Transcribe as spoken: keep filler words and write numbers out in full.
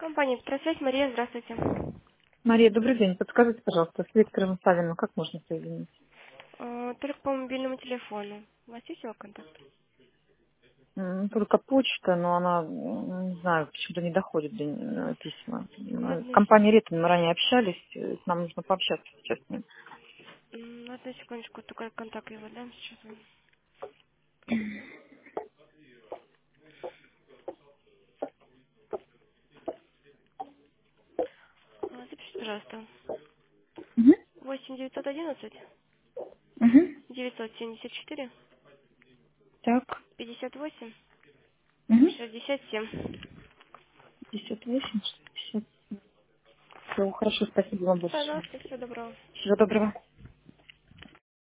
Компания «Петросвязь», Мария, здравствуйте. Мария, добрый день. Подскажите, пожалуйста, с Виктором Савиным как можно соединить? Э, Только по мобильному телефону. У вас есть его контакт? М, Только почта, но она, м, не знаю, почему-то не доходит до н- письма. Мы в Одну, компании Ретон мы ранее общались, э, нам нужно пообщаться сейчас с ним. м, одну секундочку, только контакт его дам сейчас. вам. А, Запишите, пожалуйста. Угу. восемь девятьсот одиннадцать Угу. девятьсот семьдесят четыре Так. пятьдесят восемь Угу. шестьдесят семь. пятьдесят восемь, шестьдесят. Все, хорошо, спасибо вам большое. Пожалуйста, всего доброго. Всего доброго.